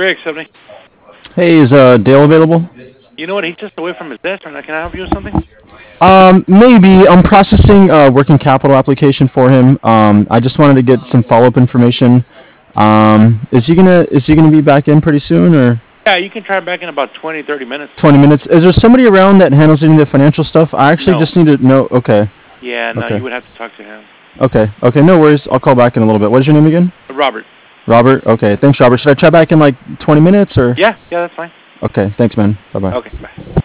Greg, something. Hey, is Dale available? You know what? He's just away from his desk right now. Can I help you with something? Maybe. I'm processing a working capital application for him. I just wanted to get some follow-up information. Is he gonna be back in pretty soon or Yeah, you can try back in about 20, 30 minutes. 20 minutes? Is there somebody around that handles any of the financial stuff? I actually No. just need to know. Okay. Yeah, no, Okay. you would have to talk to him. Okay. Okay. No worries. I'll call back in a little bit. What is your name again? Robert. Robert. Okay. Thanks, Robert. Should I try back in like 20 minutes or? Yeah, that's fine. Okay. Thanks, man. Bye bye. Okay, bye.